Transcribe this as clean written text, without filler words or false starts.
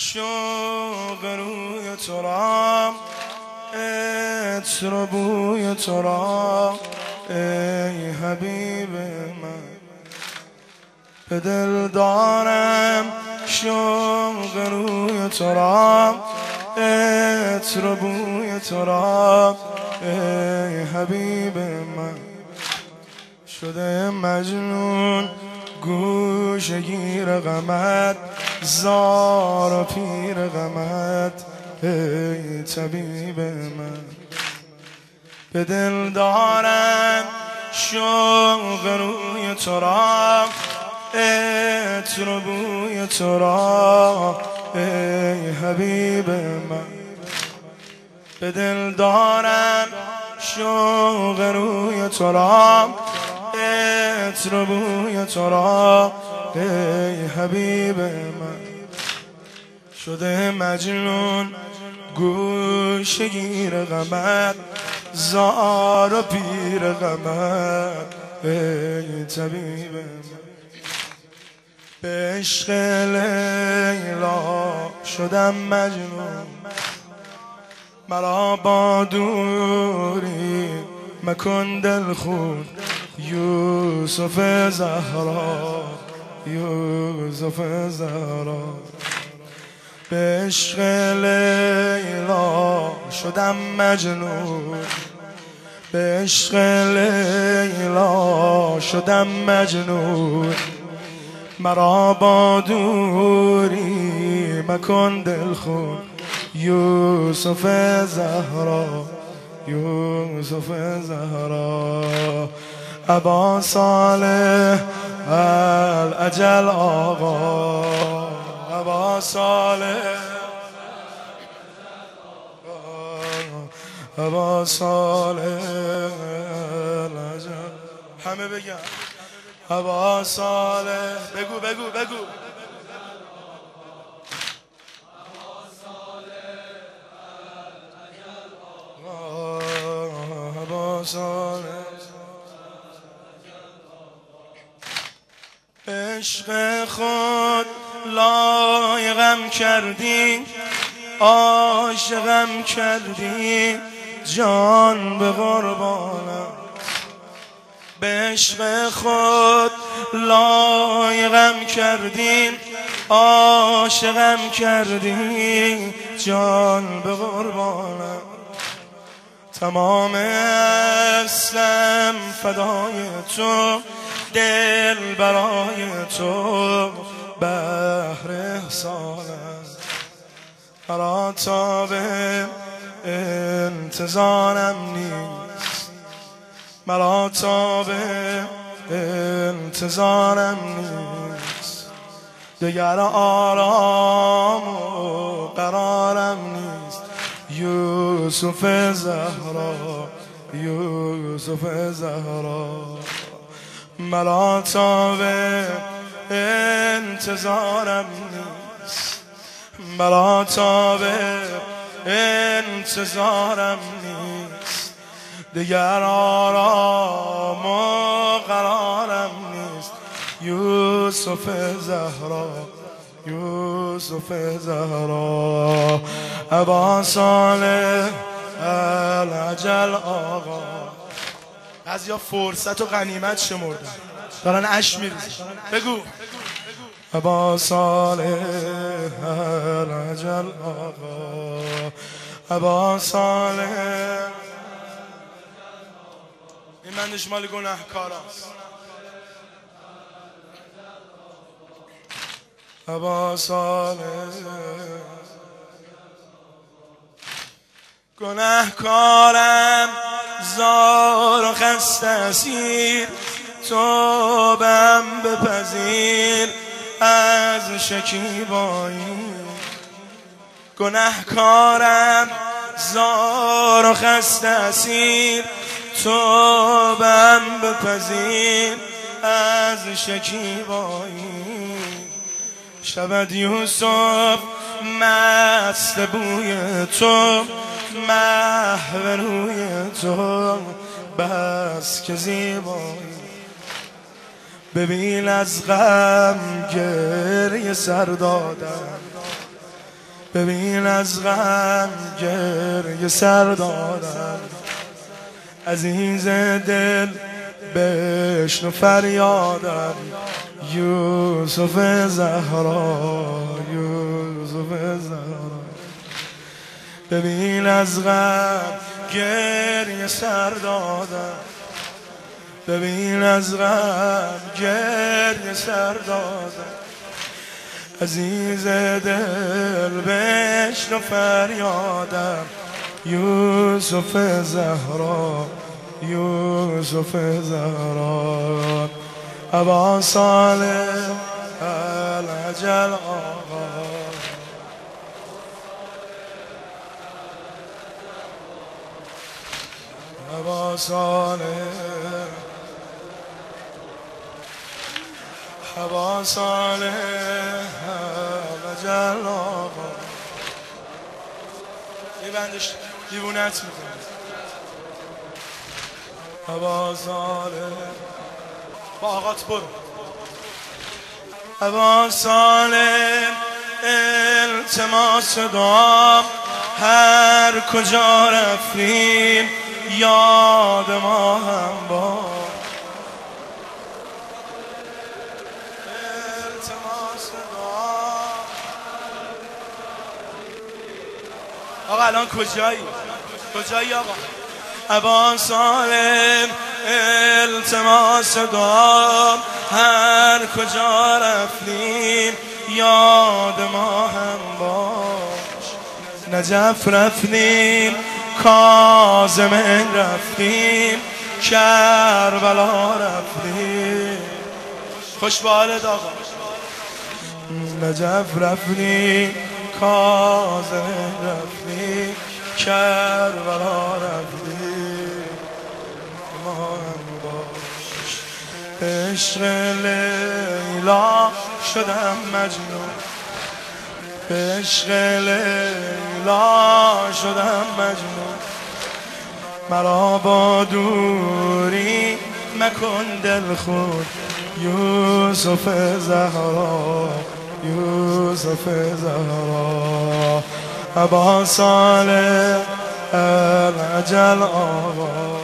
شوق روی تو را، عطر و بوی تو را ای حبیب من. به دل دارم شوق روی تو را، عطر و بوی تو را ای حبیب من. شده مجنون گوشه گیر غمت، زار و پیر غمت ای طبیب من. به دل دارم شوق روی تو را، عطر و بوی تو را ای حبیب من. به دل دارم شوق روی تو را، عطر و بوی تو را ای حبیب من. شده مجنون گوشه گیر غمت، زار و پیر غمت ای طبیب من. به عشق لیلا شدم مجنون، مرا با دوری مکن دلخون. یوسف زهرا یوسف زهرا. به عشق لیلا شدم مجنون، به عشق لیلا شدم مجنون. مرا با دوری مکن دلخون. یوسف زهرا یوسف زهرا. ابا صالح الاجل آقا، ابا صالح ابا صالح الاجل. همه بگن ابا صالح. بگو بگو بگو. ابا صالح. عشق خود لایقم کردی، عاشقم کردی، جان به قربانم. به عشق خود لایقم کردی، عاشقم کردی، جان به قربانم. تمام اصلم فدای تو، دل برای تو بحر احسانم. مرا تاب انتظارم نیست، مرا تاب انتظارم نیست. دگر آرام و قرارم نیست. یوسف زهرا یوسف زهرا. مرا تاب انتظارم نیست، مرا تاب انتظارم نیست. دیگر آرام و قرارم نیست. یوسف زهرا یوسف زهرا. ابا صالح الاجل آقا. بعضیا فرصت و غنیمت شمردن، دارن اش میریزن. بگو ابا صالح الاجل آقا، ابا صالح. این منش مال گناهکاراست. ابا صالح. گناهکارم زار و خسته اسیر، توبم بپذیر از شکیبایی. گناهکارم زار و خسته اسیر، توبم بپذیر از شکیبایی. شود یوسف مست بوی تو، محو روی تو بس که زیبایی. ببین از غم گریه سر دادم، ببین از غم گریه سر دادم، عزیز دل بشنو فریادم، یوسف زهرا یوسف زهرا. ببین از غم گریه سر دادم، ببین از غم گریه سر دادم، عزیز دل بشنو فریادم، یوسف زهرا یوسف زهرا. ابا صالح العجل آقا، ابا صالح ابا صالح العجل آقا. یه بندش دیوونت میکنه. ابا صالح با آقات برو. ابا صالح التماس دعا، هر کجا رفتیم یاد ما هم با. التماس دعا. آقا الان کجایی آقا؟ ابا صالح التماس دعا، هر کجا رفتیم یاد ما هم باش. نجف رفتیم، کاظم رفتیم، کربلا رفتیم. خوش به حالت آقا. نجف رفتیم، کاظم رفتیم، کربلا رفتیم، ما هم باش. عشق لیلا شدم مجنون، عشق لیلا شدم مجنون، مرا با دوری مکن دل خود، یوسف زهرا یوسف زهرا. ابا صالح العجل آقا.